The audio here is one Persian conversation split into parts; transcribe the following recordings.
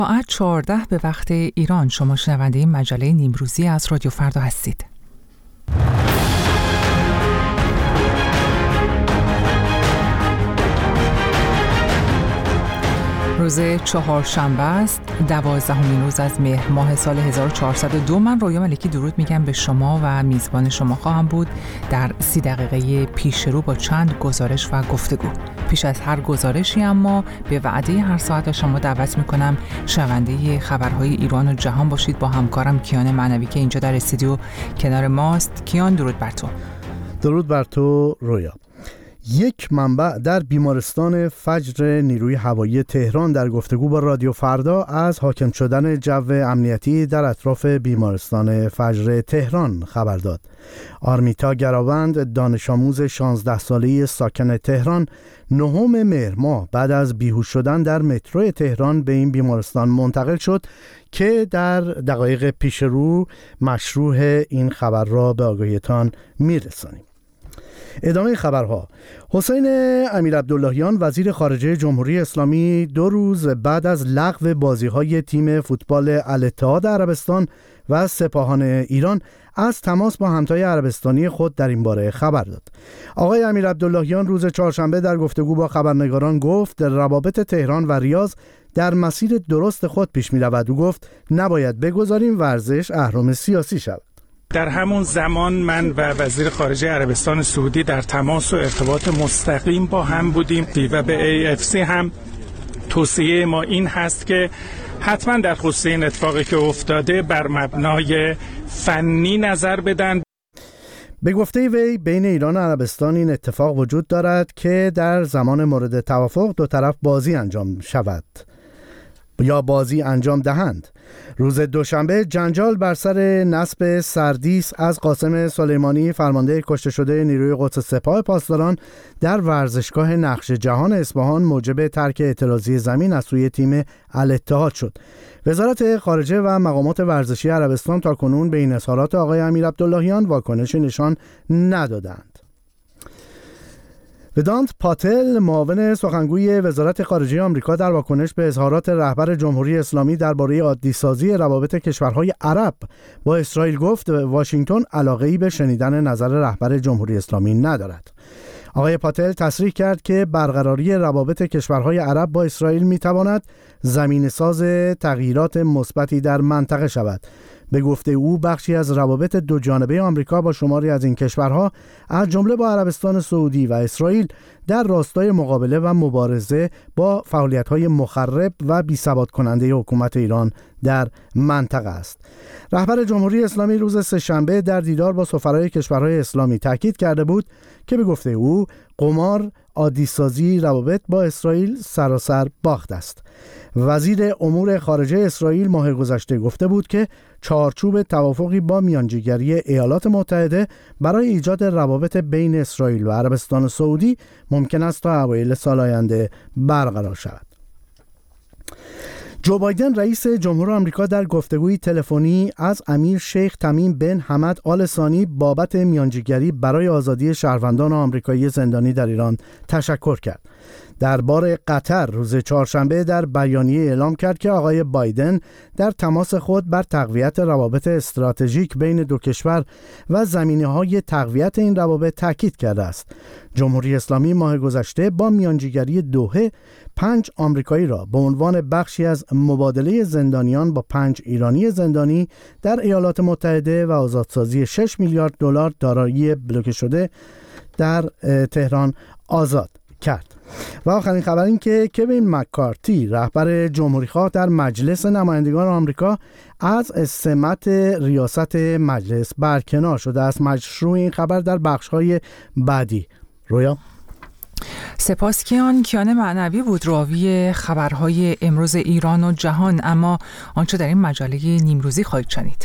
ساعت 14 به وقت ایران. شما شنونده مجله نیمروزی از رادیو فردا هستید. روز چهارشنبه است، 12مین روز از مهر ماه سال 1402. من رویا ملکی درود میگم به شما و میزبان شما خواهم بود در 30 دقیقه پیش رو با چند گزارش و گفتگو. پیش از هر گزارشی اما به وعده هر ساعت شما دعوت میکنم شنونده خبرهای ایران و جهان باشید با همکارم کیان معنوی که اینجا در استودیو کنار ماست. کیان درود بر تو. درود بر تو رویا. یک منبع در بیمارستان فجر نیروی هوایی تهران در گفتگو با رادیو فردا از حاکم شدن جو امنیتی در اطراف بیمارستان فجر تهران خبر داد. آرمیتا گراوند، دانش آموز 16 ساله‌ای ساکن تهران، 9 مهر ماه بعد از بیهوش شدن در مترو تهران به این بیمارستان منتقل شد که در دقایق پیش رو مشروع این خبر را به آگاهیتان میرسانیم. ادامه خبرها. حسین امیرعبداللهیان وزیر خارجه جمهوری اسلامی 2 روز بعد از لغو بازی‌های تیم فوتبال الاتحاد عربستان و سپاهان ایران از تماس با همتای عربستانی خود در این باره خبر داد. آقای امیرعبداللهیان روز چهارشنبه در گفتگو با خبرنگاران گفت روابط تهران و ریاض در مسیر درست خود پیش می‌رود و گفت نباید بگذاریم ورزش اهرم سیاسی شود. در همون زمان من و وزیر خارجه عربستان سعودی در تماس و ارتباط مستقیم با هم بودیم و به AFC هم توصیه ما این هست که حتما در خصوص این اتفاقی که افتاده بر مبنای فنی نظر بدن. به گفته وی بین ایران و عربستان این اتفاق وجود دارد که در زمان مورد توافق دو طرف بازی انجام شود یا بازی انجام دهند. روز دوشنبه جنجال بر سر نصب سردیس از قاسم سلیمانی فرمانده کشته شده نیروی قدس سپاه پاسداران در ورزشگاه نقش جهان اصفهان موجب ترک اعتراضی زمین از سوی تیم الاتحاد شد. وزارت خارجه و مقامات ورزشی عربستان تاکنون به این اظهارات آقای امیرعبداللهیان واکنشی نشان ندادند. ودانت پاتل معاون سخنگوی وزارت خارجه آمریکا در واکنش به اظهارات رهبر جمهوری اسلامی درباره عادی‌سازی روابط کشورهای عرب با اسرائیل گفت واشنگتن علاقه‌ای به شنیدن نظر رهبر جمهوری اسلامی ندارد. آقای پاتل تصریح کرد که برقراری روابط کشورهای عرب با اسرائیل می‌تواند زمینه‌ساز تغییرات مثبتی در منطقه شود. به گفته او بخشی از روابط دو جانبه آمریکا با شماری از این کشورها از جمله با عربستان سعودی و اسرائیل در راستای مقابله و مبارزه با فعالیت‌های مخرب و بی‌ثبات کننده حکومت ایران در منطقه است. رهبر جمهوری اسلامی روز سه‌شنبه در دیدار با سفرای کشورهای اسلامی تاکید کرده بود که به گفته او قمار عادی‌سازی روابط با اسرائیل سراسر باخت است. وزیر امور خارجه اسرائیل ماه گذشته گفته بود که چارچوب توافقی با میانجیگری ایالات متحده برای ایجاد روابط بین اسرائیل و عربستان سعودی ممکن است تا اوایل سال آینده برقرار شود. جو بایدن رئیس جمهور آمریکا در گفتگوی تلفنی از امیر شیخ تمیم بن حمد آل ثانی بابت میانجیگری برای آزادی شهروندان آمریکایی زندانی در ایران تشکر کرد. درباره قطر روز چهارشنبه در بیانیه اعلام کرد که آقای بایدن در تماس خود بر تقویت روابط استراتژیک بین دو کشور و زمینه‌های تقویت این روابط تاکید کرده است. جمهوری اسلامی ماه گذشته با میانجیگری دوحه 5 آمریکایی را به عنوان بخشی از مبادله زندانیان با 5 ایرانی زندانی در ایالات متحده و آزادسازی 6 میلیارد دلار دارایی بلوکه شده در تهران آزاد کرد. و آخرین خبر این که کوین مکارتی رهبر جمهوری‌خواه در مجلس نمایندگان آمریکا از سمت ریاست مجلس برکنار شده است. مشروع این خبر در بخش‌های بعدی. رویا سپاس کیان معنوی بود راوی خبرهای امروز ایران و جهان. اما آنچه در این مجله نیمروزی خواهید شنید.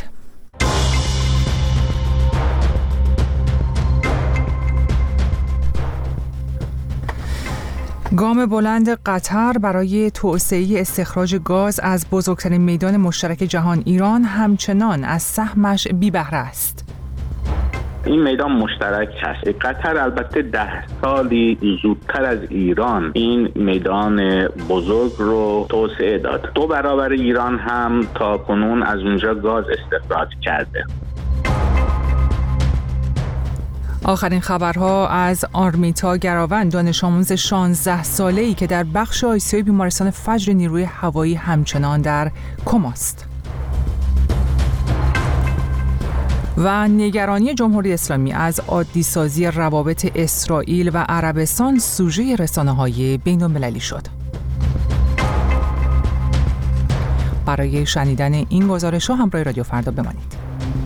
گام بلند قطر برای توسعه استخراج گاز از بزرگترین میدان مشترک جهان ایران همچنان از سهمش بی بهره است. این میدان مشترک هست. قطر البته 10 سالی زودتر از ایران این میدان بزرگ رو توسعه داد. 2 برابر ایران هم تا کنون از اونجا گاز استخراج کرده. آخرین خبرها از آرمیتا گراون، دانش آموز 16 ساله‌ای که در بخش آیسی‌یو بیمارستان فجر نیروی هوایی همچنان در کماست. و نگرانی جمهوری اسلامی از عادی‌سازی روابط اسرائیل و عربستان سوژه رسانه‌های بین‌المللی شد. برای شنیدن این گزارش‌ها همراه رادیو فردا بمانید.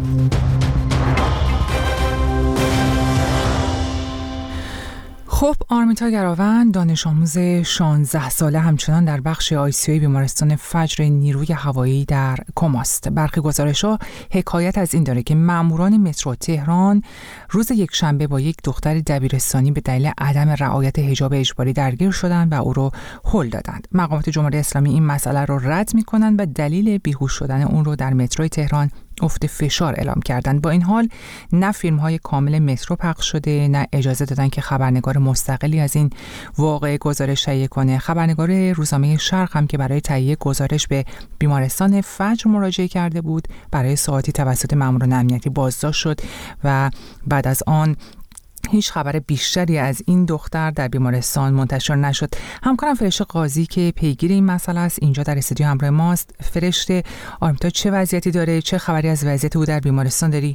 خب، آرمیتا گراون، دانش آموز 16 ساله همچنان در بخش آیسی‌یو بیمارستان فجر نیروی هوایی در کماست. برخی گزارش‌ها حکایت از این داره که ماموران مترو تهران روز یکشنبه با یک دختر دبیرستانی به دلیل عدم رعایت حجاب اجباری درگیر شدند و او رو هل دادند. مقامات جمهوری اسلامی این مسئله رو رد می‌کنند و دلیل بیهوش شدن اون رو در مترو تهران افت فشار اعلام کردند. با این حال نه فیلم‌های کامل مترو پخش شده، نه اجازه دادن که خبرنگار مستقلی از این واقعه گزارش تهیه کنه. خبرنگار روزنامه شرق هم که برای تهیه گزارش به بیمارستان فجر مراجعه کرده بود، برای ساعتی توسط ماموران امنیتی بازداشت شد و بعد از آن هیچ خبر بیشتری از این دختر در بیمارستان منتشر نشد. همکارم فرشته قاضی که پیگیر این مسئله است اینجا در استودیو همراه ماست. فرشته، آرمیتا چه وضعیتی داره؟ چه خبری از وضعیت او در بیمارستان داری؟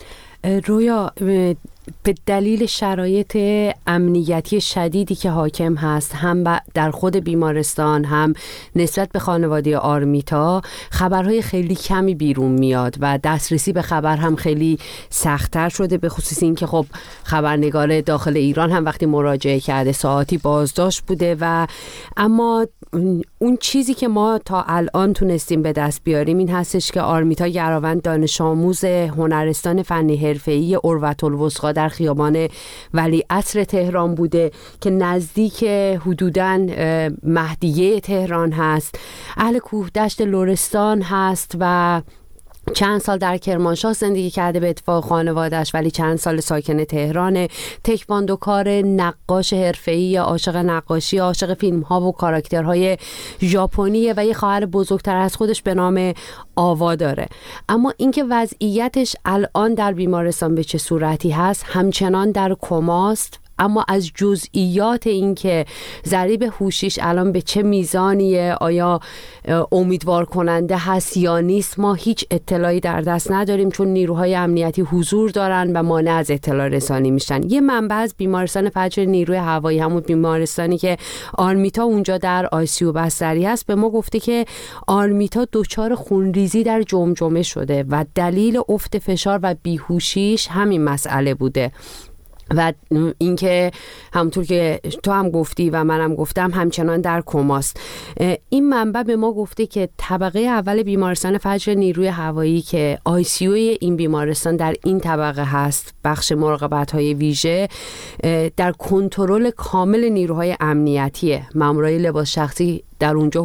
رویا، به دلیل شرایط امنیتی شدیدی که حاکم هست، هم در خود بیمارستان هم نسبت به خانواده آرمیتا، خبرهای خیلی کمی بیرون میاد و دسترسی به خبر هم خیلی سخت‌تر شده، به خصوص این که خب خبرنگار داخل ایران هم وقتی مراجعه کرده ساعتی بازداشت بوده. و اما اون چیزی که ما تا الان تونستیم به دست بیاریم این هستش که آرمیتا گراون دانش آموز هنرستان فنی حرفه‌ای اروةالوثقی در خیابان ولیعصر تهران بوده که نزدیک حدوداً مهدیه تهران هست. اهل کوهدشت لرستان هست و چند سال در کرمانشاه زندگی کرده به اتفاق خانواده‌اش، ولی چند سال ساکن تهرانه. تکواندوکار، نقاش حرفه‌ای، عاشق نقاشی، عاشق فیلم‌ها و کاراکترهای ژاپنیه و یه خواهر بزرگتر از خودش به نام آوا داره. اما اینکه وضعیتش الان در بیمارستان به چه صورتی هست، همچنان در کماست. اما از جزئیات این که ضریب هوشیش الان به چه میزانیه، آیا امیدوار کننده هست یا نیست، ما هیچ اطلاعی در دست نداریم، چون نیروهای امنیتی حضور دارن و مانع از اطلاع رسانی میشن. یه منبع از بیمارستان فجر نیروی هوایی، همون بیمارستانی که آرمیتا اونجا در آیسی‌یو بستری هست، به ما گفته که آرمیتا دچار خونریزی در جمجمه شده و دلیل افت فشار و بیهوشیش همین مسئله بوده. و اینکه همونطور که تو هم گفتی و منم گفتم همچنان در کماست. این منبع به ما گفته که طبقه اول بیمارستان فجر نیروی هوایی که آیسی‌یو این بیمارستان در این طبقه هست، بخش مراقبت‌های ویژه، در کنترل کامل نیروهای امنیتیه. مامورای لباس شخصی در اونجا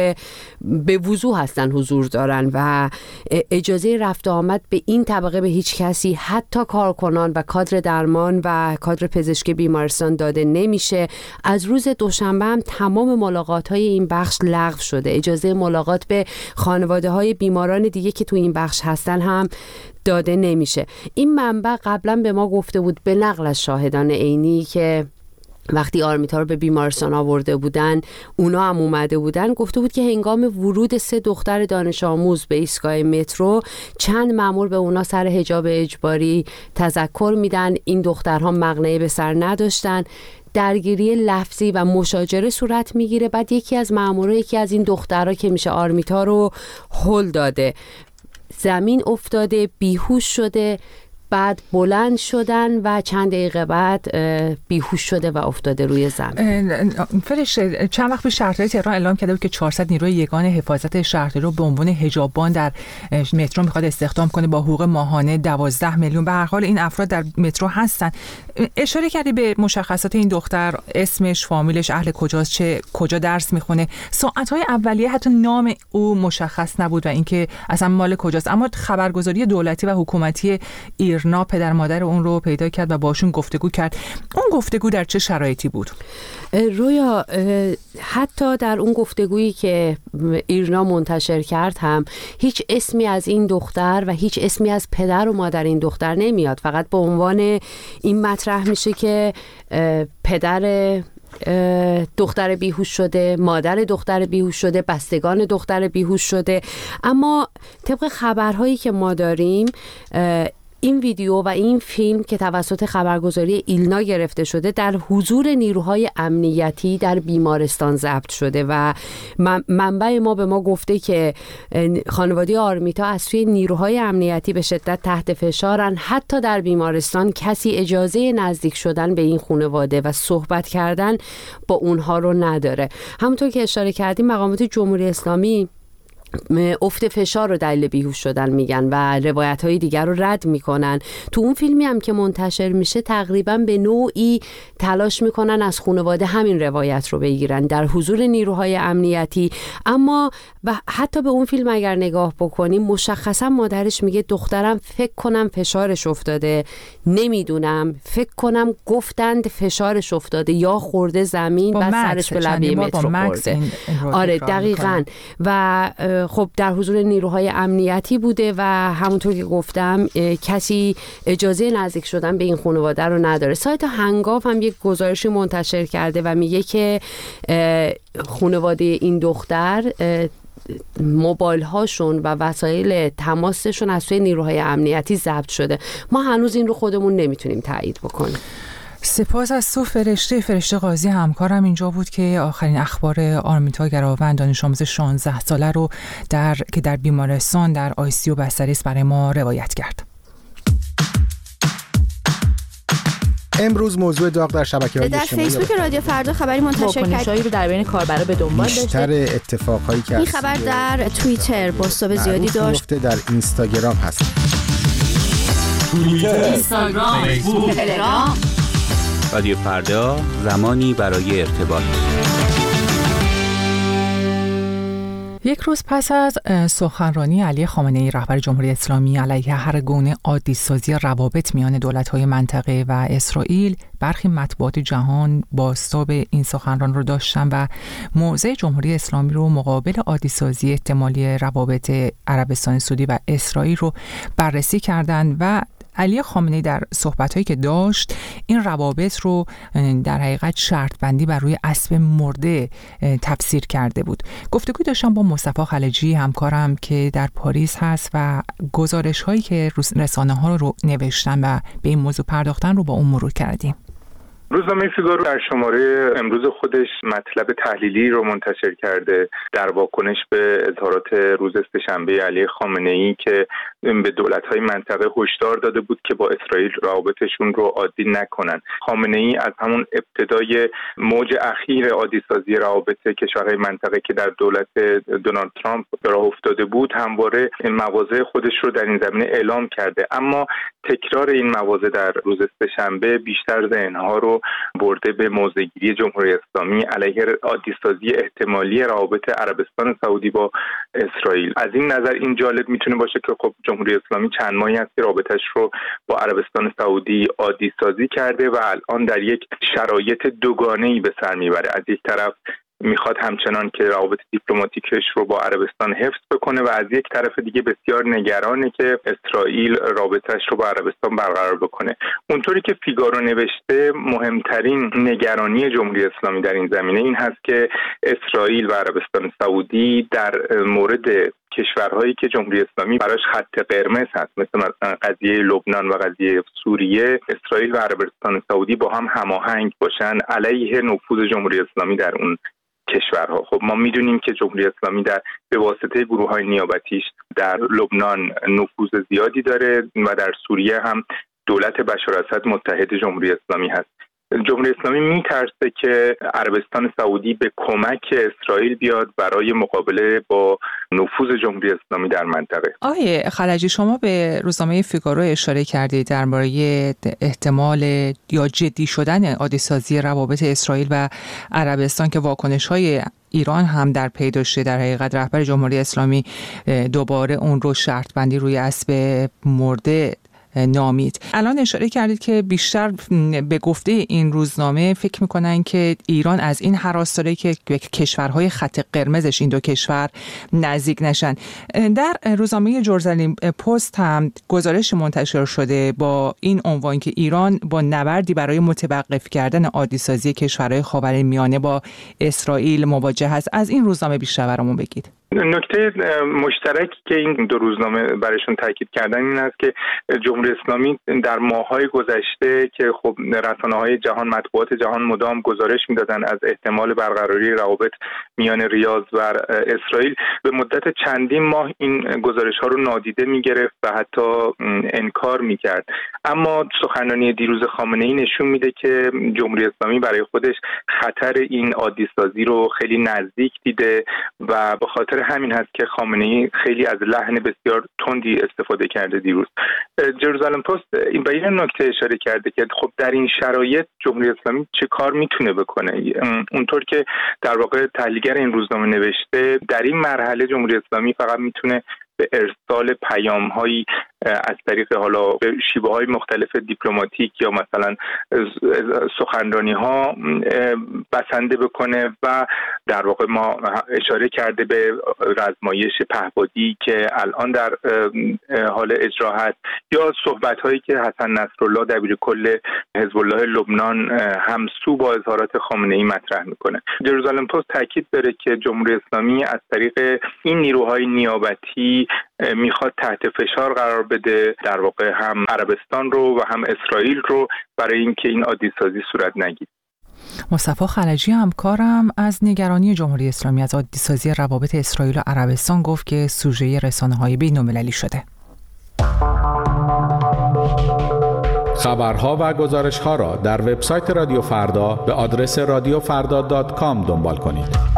به وضوح هستن، حضور دارن و اجازه رفت آمد به این طبقه به هیچ کسی، حتی کارکنان و کادر درمان و کادر پزشکی بیمارستان داده نمیشه. از روز دوشنبه هم تمام ملاقات‌های این بخش لغو شده. اجازه ملاقات به خانواده‌های بیماران دیگه که تو این بخش هستن هم داده نمیشه. این منبع قبلا به ما گفته بود به نقل از شاهدان عینی که وقتی آرمیتا رو به بیمارستان آورده بودن، اونا هم اومده بودن، گفته بود که هنگام ورود 3 دختر دانش آموز به ایستگاه مترو، چند مأمور به اونا سر حجاب اجباری تذکر میدن. این دخترها مقنعه به سر نداشتن. درگیری لفظی و مشاجره صورت میگیره. بعد یکی از مأمورا یکی از این دخترها که میشه آرمیتا رو هل داده، زمین افتاده، بیهوش شده. بعد بلند شدن و چند دقیقه بعد بیهوش شده و افتاده روی زمین. فرشته، چند وقت پیش شهرداری تهران اعلام کرده بود که 400 نیروی یگان حفاظت شهرداری رو به عنوان حجاببان در مترو میخواد استخدام کنه با حقوق ماهانه 12 میلیون. به هر حال این افراد در مترو هستن. اشاره کردی به مشخصات این دختر، اسمش، فامیلش، اهل کجاست، کجا درس میخونه. ساعت‌های اولیه حتی نام او مشخص نبود و اینکه اصلا مال کجاست. اما خبرگزاری دولتی و حکومتی ایران ایرنا پدر مادر اون رو پیدا کرد و باشون گفتگو کرد. اون گفتگو در چه شرایطی بود؟ رویا، حتی در اون گفتگویی که ایرنا منتشر کرد هم هیچ اسمی از این دختر و هیچ اسمی از پدر و مادر این دختر نمیاد. فقط به عنوان این مطرح میشه که پدر دختر بیهوش شده، مادر دختر بیهوش شده، بستگان دختر بیهوش شده. اما طبق خبرهایی که ما داریم، این ویدیو و این فیلم که توسط خبرگزاری ایلنا گرفته شده در حضور نیروهای امنیتی در بیمارستان ضبط شده و منبع ما به ما گفته که خانواده آرمیتا از سوی نیروهای امنیتی به شدت تحت فشارن. حتی در بیمارستان کسی اجازه نزدیک شدن به این خانواده و صحبت کردن با اونها رو نداره. همونطور که اشاره کردیم، مقامات جمهوری اسلامی افت فشار رو دلیل بیهوش شدن میگن و روایت‌های دیگر رو رد میکنن. تو اون فیلمی هم که منتشر میشه تقریبا به نوعی تلاش میکنن از خانواده همین روایت رو بگیرن در حضور نیروهای امنیتی. اما و حتی به اون فیلم اگر نگاه بکنیم، مشخصا مادرش میگه دخترم فکر کنم فشارش افتاده، نمیدونم، فکر کنم گفتند فشارش افتاده یا خورده زمین و سرش به لبه مترو خورده. آره دقیقاً. و خب در حضور نیروهای امنیتی بوده و همونطور که گفتم کسی اجازه نزدیک شدن به این خانواده رو نداره. سایت هنگاف هم یک گزارشی منتشر کرده و میگه که خانواده این دختر موبایل هاشون و وسایل تماسشون از سوی نیروهای امنیتی ضبط شده. ما هنوز این رو خودمون نمیتونیم تایید بکنیم. سپاس از تو فرشته قاضی، همکارم اینجا بود که آخرین اخبار آرمیتا گراوند دانش آموز 16 ساله رو که در بیمارستان در ICU بستری است برای ما روایت کرد. امروز موضوع داغ در شبکه‌های اجتماعی در فیسبوک رادیو فردا خبری منتشر کرد. واکنش‌هایی رو در بین کاربرا به دنبال داشته. بیشتر اتفاقایی که این خبر در توییتر بازتاب زیادی داشت. در اینستاگرام هست. اینستاگرام، فیسبوک، تلگرام. رادیو فردا، زمانی برای ارتباط. یک روز پس از سخنرانی علی خامنه‌ای رهبر جمهوری اسلامی علیه هر گونه عادی‌سازی روابط میان دولت‌های منطقه و اسرائیل، برخی مطبوعات جهان بازتاب این سخنران رو داشتن و موضع جمهوری اسلامی رو مقابل عادی‌سازی احتمالی روابط عربستان سعودی و اسرائیل رو بررسی کردند و علی خامنه‌ای در صحبت‌هایی که داشت این روابط رو در حقیقت شرط بندی بر روی اسب مرده تفسیر کرده بود. گفتگوی داشتم با مصطفی خلجی همکارم که در پاریس هست و گزارش‌هایی که رسانه‌ها رو نوشتن و به این موضوع پرداختن رو با اون مرور کردیم. روزنامه فیگارو در شماره امروز خودش مطلب تحلیلی رو منتشر کرده در واکنش به اظهارات روز سه‌شنبه علی خامنه‌ای که به دولت‌های منطقه هشدار داده بود که با اسرائیل روابطشون رو عادی نکنن. خامنه‌ای از همون ابتدای موج اخیر عادی‌سازی روابط کشورهای منطقه که در دولت دونالد ترامپ راه افتاده بود همواره مواضع خودش رو در این زمینه اعلام کرده، اما تکرار این مواضع در روز سه‌شنبه بیشتر ذهن‌ها رو برده به موضع‌گیری جمهوری اسلامی علیه عادی‌سازی احتمالی روابط عربستان سعودی با اسرائیل. از این نظر این جالب میتونه باشه که خب جمهوری اسلامی چند ماهی است که رابطش رو با عربستان سعودی عادی‌سازی کرده و الان در یک شرایط دوگانه‌ای به سر میبره. از یک طرف میخواد همچنان که روابط دیپلماتیکش رو با عربستان حفظ بکنه و از یک طرف دیگه بسیار نگرانه که اسرائیل رابطش رو با عربستان برقرار بکنه. اونطوری که فیگارو نوشته مهمترین نگرانی جمهوری اسلامی در این زمینه این هست که اسرائیل و عربستان سعودی در مورد کشورهایی که جمهوری اسلامی براش خط قرمز هست مثل قضیه لبنان و قضیه سوریه، اسرائیل و عربستان سعودی با هم هماهنگ باشن علیه نفوذ جمهوری اسلامی در اون کشورها. خب ما میدونیم که جمهوری اسلامی به واسطه گروه‌های نیابتیش در لبنان نفوذ زیادی داره و در سوریه هم دولت بشار اسد متحد جمهوری اسلامی هست. جمهوری اسلامی میترسه که عربستان سعودی به کمک اسرائیل بیاد برای مقابله با نفوذ جمهوری اسلامی در منطقه. آقای خلجی، شما به روزنامه فیگارو اشاره کردید درباره احتمال یا جدی شدن عادی‌سازی روابط اسرائیل و عربستان که واکنش‌های ایران هم در پی داشته. در حقیقت رهبر جمهوری اسلامی دوباره اون رو شرط بندی روی اسب مرده نامید. الان اشاره کردید که بیشتر به گفته این روزنامه فکر میکنن که ایران از این هراس داره که کشورهای خط قرمزش این دو کشور نزدیک نشن. در روزنامه جرزالیم پست هم گزارش منتشر شده با این عنوان که ایران با نبردی برای متوقف کردن عادی‌سازی کشورهای خاورمیانه با اسرائیل مواجه هست. از این روزنامه بیشتر برامون بگید. نکته مشترکی که این دو روزنامه برایشون تاکید کردن این است که جمهوری اسلامی در ماه‌های گذشته که خب رسانه‌های جهان، مطبوعات جهان مدام گزارش می‌دادن از احتمال برقراری روابط میان ریاض و اسرائیل، به مدت چندین ماه این گزارش‌ها رو نادیده می‌گرفت و حتی انکار می‌کرد. اما سخنرانی دیروز خامنه‌ای نشون میده که جمهوری اسلامی برای خودش خطر این عادی‌سازی رو خیلی نزدیک دیده و به خاطر همین هست که خامنه‌ای خیلی از لحن بسیار تندی استفاده کرده دیروز. جرزالیم پست این به این نکته اشاره کرده که خب در این شرایط جمهوری اسلامی چه کار میتونه بکنه. اونطور که در واقع تحلیلگر این روزنامه نوشته، در این مرحله جمهوری اسلامی فقط میتونه به ارسال پیام‌هایی از طریق حالا شیوه‌های مختلف دیپلماتیک یا مثلا سخنرانی‌ها بسنده بکنه و در واقع ما اشاره کرده به رزمایش پهپادی که الان در حال اجرا هست یا صحبت‌هایی که حسن نصرالله دبیرکل حزب الله لبنان همسو با اظهارات خامنه‌ای مطرح میکنه. جرزالیم پست تاکید داره که جمهوری اسلامی از طریق این نیروهای نیابتی میخواد تحت فشار قرار بده در واقع هم عربستان رو و هم اسرائیل رو برای اینکه این عادی‌سازی صورت نگیره. مصطفی خلجی همکارم از نگرانی جمهوری اسلامی از عادی‌سازی روابط اسرائیل و عربستان گفت که سوژه رسانه‌های بین‌المللی شده. خبرها و گزارش‌ها را در وبسایت رادیو فردا به آدرس radiofarda.com دنبال کنید.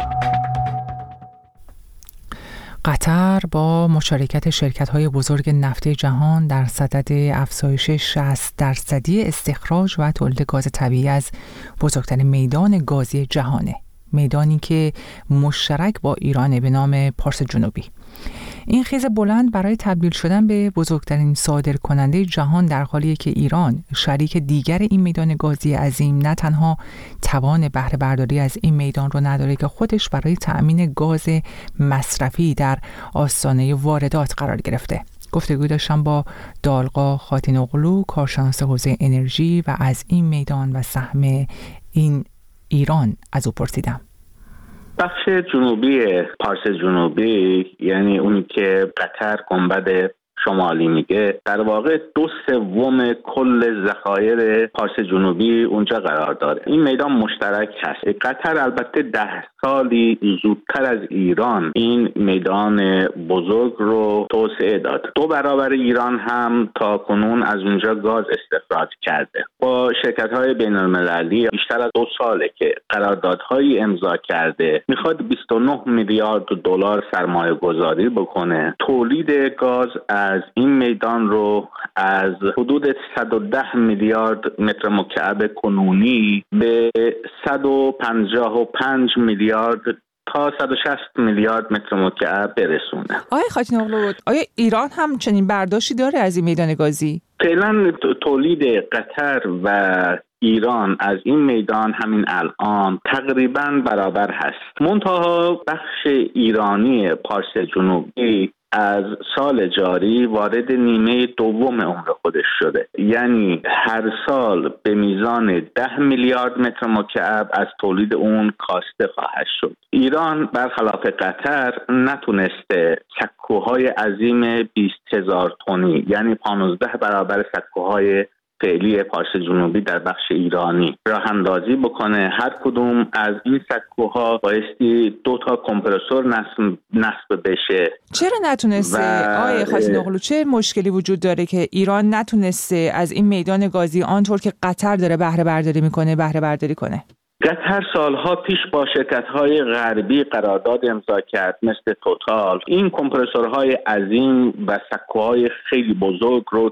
قطر با مشارکت شرکت‌های بزرگ نفتی جهان در صدد افزایش 60% استخراج و تولید گاز طبیعی از بزرگترین میدان گازی جهانه، میدانی که مشترک با ایران به نام پارس جنوبی. این خیز بلند برای تبدیل شدن به بزرگترین صادرکننده جهان در حالیه که ایران شریک دیگر این میدان گازی عظیم نه تنها توان بهره برداری از این میدان رو نداره که خودش برای تأمین گاز مصرفی در آستانه واردات قرار گرفته. گفتگو داشتم با دالقا خاتین‌اغلو، کارشناس حوزه انرژی، و از این میدان و سهم این ایران از او پرسیدم. بخش جنوبی پارس جنوبی، یعنی اونی که قطر گنبد شمالی میگه، در واقع 2/3 کل ذخایر پارس جنوبی اونجا قرار داره. این میدان مشترک هست. قطر البته 10 سالی زودتر از ایران این میدان بزرگ رو توسعه داد. 2 برابر ایران هم تا کنون از اونجا گاز استخراج کرده. با شرکت‌های بین‌المللی بیشتر از 2 ساله که قراردادهایی امضا کرده. میخواد 29 میلیارد دلار سرمایه گذاری بکنه. تولید گاز از این میدان رو از حدود 110 میلیارد متر مکعب کنونی به 155 میلیارد تا 160 میلیارد متر مکعب برسونه. آقای خاتین‌اغلو، آیا ایران هم چنین برداشتی داره از این میدان گازی؟ فعلا تولید قطر و ایران از این میدان همین الان تقریباً برابر هست. منتها بخش ایرانی پارس جنوبی از سال جاری وارد نیمه دوم عمر خودش شده، یعنی هر سال به میزان 10 میلیارد متر مکعب از تولید اون کاسته خواهد شد. ایران برخلاف قطر نتونسته سکوهای عظیم 20,000 تنی، یعنی 15 برابر سکوهای فعلی پارس جنوبی در بخش ایرانی راه اندازی بکنه. هر کدوم از این سکوها بایستی 2 تا کمپرسور نصب بشه. چرا نتونسته؟ آقای خاتین‌اغلو، چه مشکلی وجود داره که ایران نتونسته از این میدان گازی آنطور که قطر داره بهره برداری کنه؟ قطر سالها پیش با شرکت‌های غربی قرارداد امضا کرد مثل توتال. این کمپرسورهای عظیم و سکوهای خیلی بزرگ رو که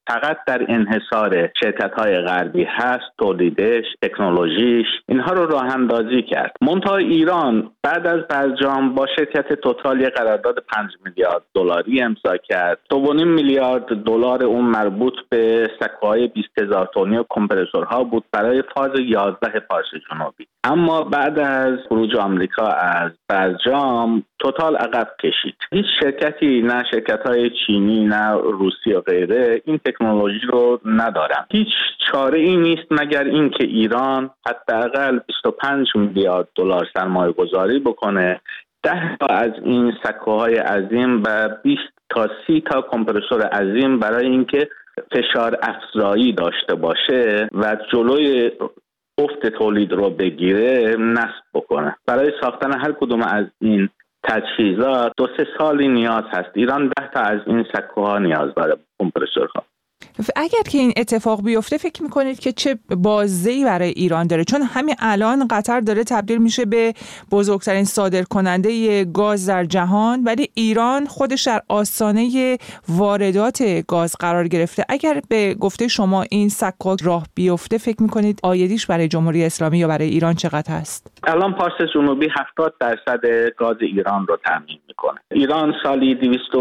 فقط در انحصار شرکت‌های غربی هست، تولیدش، تکنولوژیش، اینها رو راه اندازی کرد. منتها ایران بعد از برجام با شرکت توتال یک قرارداد 5 میلیارد دلاری امضا کرد. 2.5 میلیارد دلار اون مربوط به سکوهای 20,000 تنی کمپرسورها بود برای فاز 11 پارس جنوبی. اما بعد از خروج آمریکا از برجام توتال عقب کشید. هیچ شرکتی، نه شرکت‌های چینی نه روسی و غیره، این تکنولوژی رو ندارن. هیچ چاره ای نیست مگر اینکه ایران حداقل 25 میلیارد دلار سرمایه گذاری بکنه، 10 تا از این سکوهای عظیم و 20 تا 30 تا کمپرسور عظیم برای اینکه فشار افزایی داشته باشه و جلوی افت تولید رو بگیره نصب بکنه. برای ساختن هر کدوم از این تجهیزات 2-3 سالی نیاز هست. ایران 10 تا از این سکوها نیاز داره، کمپرسورها. اگر که این اتفاق بیفته فکر میکنید که چه بازدهی برای ایران داره؟ چون همین الان قطر داره تبدیل میشه به بزرگترین صادرکننده گاز در جهان، ولی ایران خودش در آستانه واردات گاز قرار گرفته. اگر به گفته شما این سکو راه بیفته فکر میکنید آیدیش برای جمهوری اسلامی یا برای ایران چقدر هست؟ الان پارس جنوبی 70% گاز ایران رو تامین میکنه. ایران سالی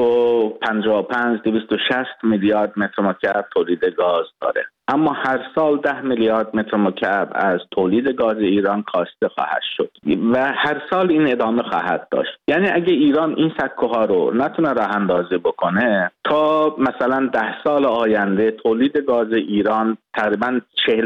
255-260 میلیارد متر مکعب تولید گاز داره، اما هر سال 10 میلیارد متر مکعب از تولید گاز ایران کاسته خواهد شد و هر سال این ادامه خواهد داشت. یعنی اگه ایران این سکوها رو نتونه راه اندازی بکنه، تا مثلا 10 سال آینده تولید گاز ایران تقریبا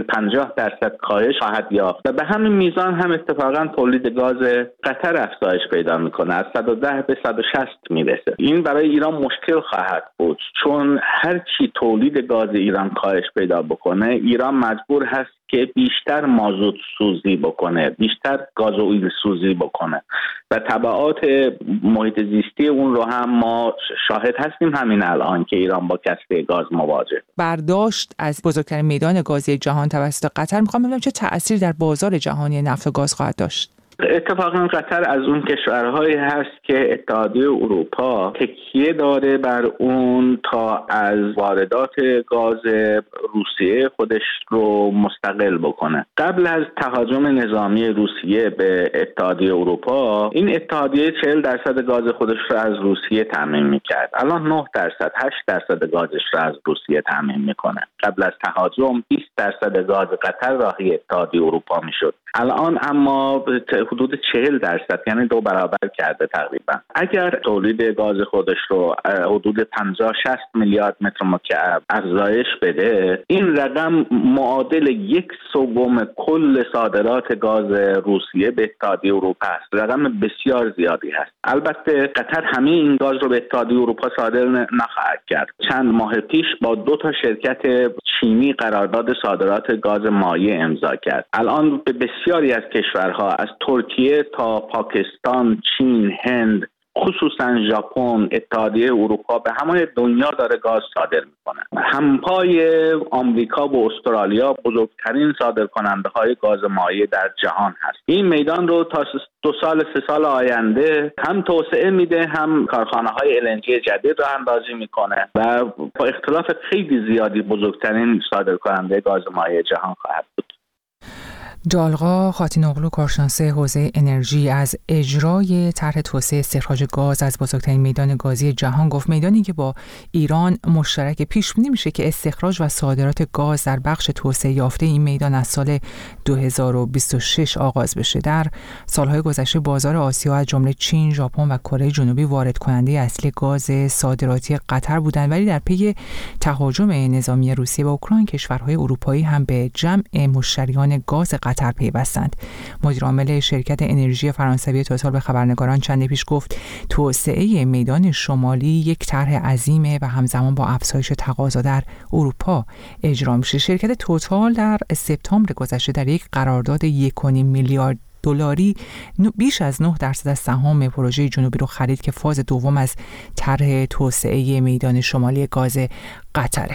40-50% کاهش خواهد یافت و به همین میزان هم اتفاقا تولید گاز قطر افزایش پیدا میکنه، از 110 به 160 میرسه. این برای ایران مشکل خواهد بود، چون هر چی تولید گاز ایران کاهش پیدا بکنه، ایران مجبور هست که بیشتر مازوت سوزی بکنه، بیشتر گازوئیل سوزی بکنه و تبعات محیط زیستی اون رو هم ما شاهد هستیم همین الان که ایران با کسری گاز مواجه. برداشت از بزرگترین میدان گازی جهان توسط قطر، میخوام ببینم چه تأثیری در بازار جهانی نفت و گاز خواهد داشت؟ اتفاقا قطر از اون کشورهایی هست که اتحادیه اروپا تکیه داره بر اون تا از واردات گاز روسیه خودش رو مستقل بکنه. قبل از تهاجم نظامی روسیه به اتحادیه اروپا، این اتحادیه 40% گاز خودش رو از روسیه تامین میکرد. الان 9%، 8% گازش رو از روسیه تامین میکنه. قبل از تهاجم 20% گاز قطر راهی اتحادیه اروپا میشد. الان اما حدود 40%، یعنی 2 برابر کرده تقریبا. اگر تولید گاز خودش رو حدود 50-60 میلیارد متر مکعب افزایش بده، این رقم معادل 1/3 کل صادرات گاز روسیه به اتحادیه اروپا است. رقم بسیار زیادی هست. البته قطر همه این گاز رو به اتحادیه اروپا صادر نخواهد کرد. چند ماه پیش با 2 تا شرکت چینی قرارداد صادرات گاز مایع امضا کرد. الان به بسیاری از کشورها از ترکیه تا پاکستان، چین، هند، خصوصا ژاپن، اتحادیه اروپا به همه دنیا داره گاز صادر میکنه. همپای آمریکا و استرالیا بزرگترین صادرکننده‌های گاز مایع در جهان هست. این میدان رو تا 2-3 سال آینده هم توسعه میده، هم کارخانه‌های LNG جدید رو اندازی میکنه و با اختلاف خیلی زیادی بزرگترین صادرکننده گاز مایع جهان خواهد بود. جالقا خاتینوغلو، کارشناس حوزه انرژی، از اجرای طرح توسعه استخراج گاز از بزرگترین میدان گازی جهان گفت میدانی که با ایران مشترک پیش بینی میشه که استخراج و صادرات گاز در بخش توسعه یافته این میدان از سال 2026 آغاز بشه. در سالهای گذشته بازار آسیا از جمله چین، ژاپن و کره جنوبی وارد کننده اصلی گاز صادراتی قطر بودند، ولی در پی تهاجم نظامی روسیه به اوکراین کشورهای اروپایی هم به جمع مشتریان گاز قطر پیوستند. مدیر عامل شرکت انرژی فرانسوی توتال به خبرنگاران چندی پیش گفت توسعه میدان شمالی یک طرح عظیمه و همزمان با افزایش تقاضا در اروپا اجرا میشه. شرکت توتال در سپتامبر گذشته در یک قرارداد 1.5 میلیارد دلاری بیش از 9% از سهام پروژه جنوبی رو خرید که فاز دوم از طرح توسعه میدان شمالی گاز قطره.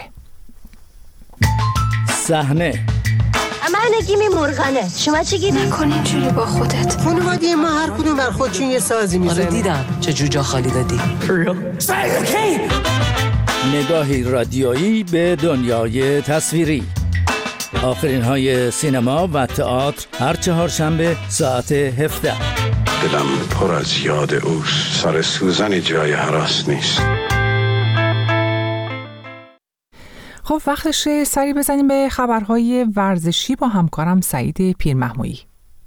صحنه من نگیمی مرغنه، شما چی گیری؟ نکن اینجوری با خودت. خانواده ما هر کدوم بر خودشون یه سازی میزنن. آره دیدم چه جوجا خالی دادی. نگاهی رادیویی به دنیای تصویری. آخرین های سینما و تئاتر هر چهارشنبه ساعت 17. دلم پر از یاد اوست، سر سوزن جای هراس نیست. خب وقتشه سری بزنیم به خبرهای ورزشی با همکارم سعید پیرمحمودی.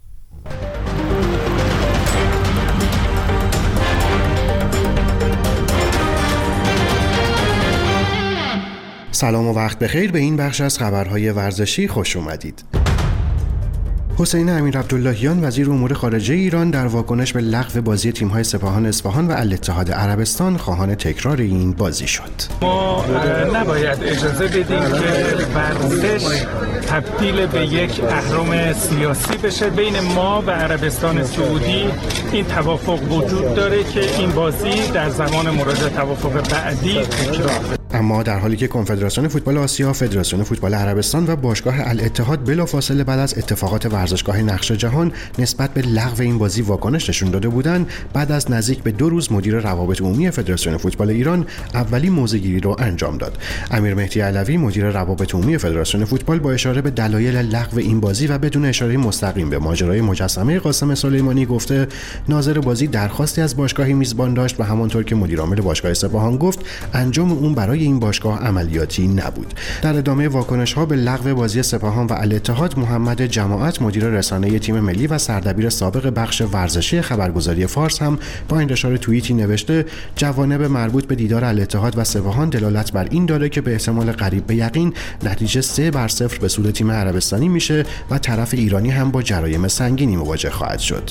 سلام و وقت بخیر، به این بخش از خبرهای ورزشی خوش اومدید. حسین امیرعبداللهیان وزیر امور خارجه ایران در واکنش به لغو بازی تیم‌های سپاهان اصفهان و الاتحاد عربستان خواهان تکرار این بازی شد. ما نباید اجازه بدیم که ورزش تبدیل به یک اهرم سیاسی بشه. بین ما و عربستان سعودی این توافق وجود داره که این بازی در زمان مورد توافق بعدی تکرار بشه. اما در حالی که کنفدراسیون فوتبال آسیا، فدراسیون فوتبال عربستان و باشگاه الاتحاد بلافاصله بعد از اتفاقات ورزشگاه نقش جهان نسبت به لغو این بازی واکنش نشون داده بودند، بعد از نزدیک به 2 روز مدیر روابط عمومی فدراسیون فوتبال ایران اولین موضع‌گیری رو انجام داد. امیر مهدی علوی مدیر روابط عمومی فدراسیون فوتبال با اشاره به دلایل لغو این بازی و بدون اشاره مستقیم به ماجرای مجسمه قاسم سلیمانی گفته ناظر بازی درخواستی از باشگاهی میزبان داشت و همانطور که مدیر عامل باشگاه سپاهان گفت انجام اون برای این باشگاه عملیاتی نبود. در ادامه واکنش‌ها به لغو بازی سپاهان و الاتحاد، محمد جماعت مدیر رسانه تیم ملی و سردبیر سابق بخش ورزشی خبرگزاری فارس هم با انتشار توییتی نوشته جوانب مربوط به دیدار الاتحاد و سپاهان دلالت بر این داره که به احتمال قریب به یقین نتیجه 3-0 به سود تیم عربستانی میشه و طرف ایرانی هم با جرایم سنگینی مواجه خواهد شد.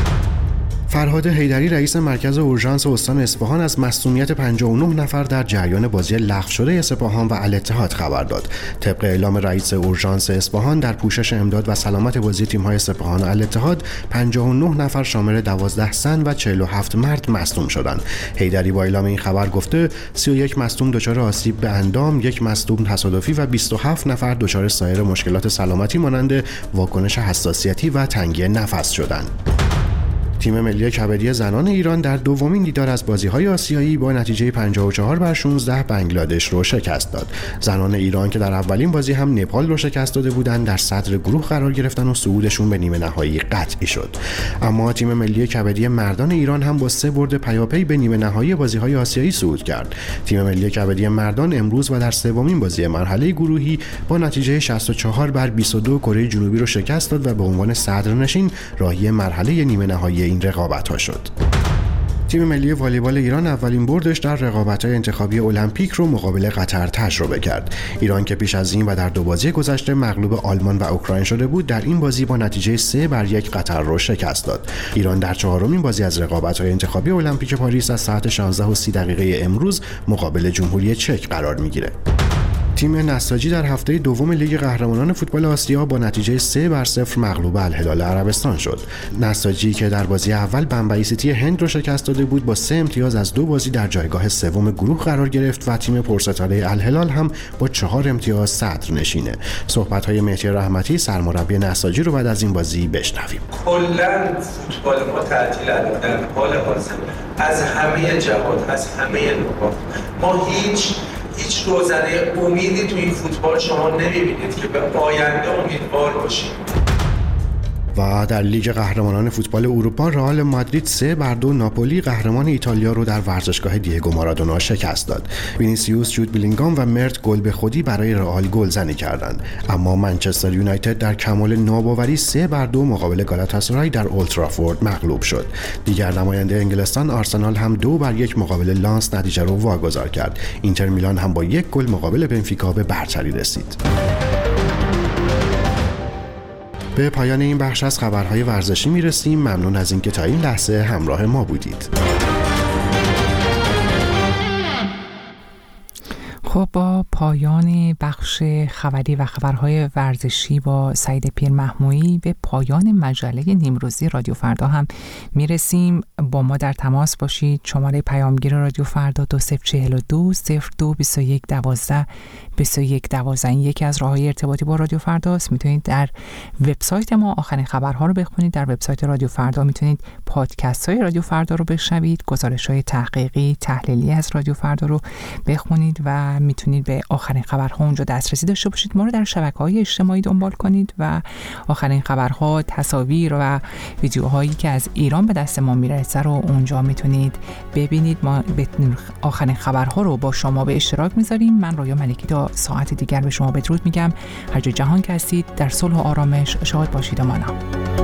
فرهاد حیدری رئیس مرکز اورژانس استان اصفهان از مصدومیت 59 نفر در جریان بازی لغو شده سپاهان و الاتحاد خبر داد. طبق اعلام رئیس اورژانس اصفهان در پوشش امداد و سلامت بازی تیم‌های سپاهان و الاتحاد 59 نفر شامل 12 زن و 47 مرد مصدوم شدند. حیدری با اعلام این خبر گفته 31 مصدوم دچار آسیب به اندام، 1 مصدوم تصادفی و 27 نفر دچار سایر مشکلات سلامتی مانند واکنش حساسیتی و تنگی نفس شدند. تیم ملی کبدی زنان ایران در دومین دیدار از بازی‌های آسیایی با نتیجه 54-16 بنگلادش رو شکست داد. زنان ایران که در اولین بازی هم نپال رو شکست داده بودند در صدر گروه قرار گرفتن و صعودشون به نیمه نهایی قطعی شد. اما تیم ملی کبدی مردان ایران هم با 3 برد پیاپی به نیمه نهایی بازی‌های آسیایی صعود کرد. تیم ملی کبدی مردان امروز و در سومین بازی مرحله گروهی با نتیجه 64-22 کره جنوبی رو شکست داد و به عنوان صدرنشین راهی مرحله نیمه نهایی این رقابت‌ها شد. تیم ملی والیبال ایران اولین بردش در رقابت‌های انتخابی المپیک رو مقابل قطر تجربه کرد. ایران که پیش از این و در 2 بازی گذشته مغلوب آلمان و اوکراین شده بود، در این بازی با نتیجه 3-1 قطر رو شکست داد. ایران در 4مین بازی از رقابت‌های انتخابی المپیک پاریس از ساعت 16:30 امروز مقابل جمهوری چک قرار می‌گیره. تیم نساجی در هفته دوم لیگ قهرمانان فوتبال آسیا با نتیجه 3-0 مغلوب الهلال عربستان شد. نساجی که در بازی اول بمبئی سیتی هند رو شکست داده بود با 3 امتیاز از 2 بازی در جایگاه سوم گروه قرار گرفت و تیم پرستاره الهلال هم با 4 امتیاز صدر نشینه. صحبت‌های مهدی رحمتی سرمربی نساجی رو بعد از این بازی بشنویم. کلاً فوتبال ما تعطیل در حال حاضر از همه جهات، از همه نقاط. ما هیچ روزنه امیدی تو این فوتبال شما نمی‌بینید که به آینده امیدوار باشید. و در لیگ قهرمانان فوتبال اروپا رئال مادرید 3-2 ناپولی قهرمان ایتالیا رو در ورزشگاه دیگو مارادونا شکست داد. وینیسیوس، جود بلینگام و مرت گل به خودی برای رئال گلزنی کردند. اما منچستر یونایتد در کمال ناباوری 3-2 مقابل گالاتاسرای در اولترافورد مغلوب شد. دیگر نماینده انگلستان آرسنال هم 2-1 مقابل لانس نتیجه رو واگذار کرد. اینتر میلان هم با 1 گل مقابل بنفیکا به برتری رسید. به پایان این بخش از خبرهای ورزشی میرسیم. ممنون از اینکه تا این لحظه همراه ما بودید. خب با پایان بخش خبری و خبرهای ورزشی با سعید پیرمحمویی به پایان مجله نیمروزی رادیو فردا هم میرسیم. با ما در تماس باشید. شماره پیامگیر رادیو فردا 2042 02 21 12 21 12. این یکی از راههای ارتباطی با رادیو فردا است. میتونید در وبسایت ما آخرین خبرها رو بخونید. در وبسایت رادیو فردا میتونید پادکست های رادیو فردا رو بشنوید، گزارش های تحقیقی تحلیلی از رادیو فردا رو بخونید و میتونید به آخرین خبرها اونجا دسترسی داشته باشید. ما رو در شبکه‌های اجتماعی دنبال کنید و آخرین خبرها، تصاویر و ویدیوهایی که از ایران به دست ما میرسه رو اونجا میتونید ببینید. ما آخرین خبرها رو با شما به اشتراک میذاریم. من رویا ملکی تا ساعت دیگر به شما بدرود میگم. هر جا جهان که هستید در صلح و آرامش شاد باشید و مانا.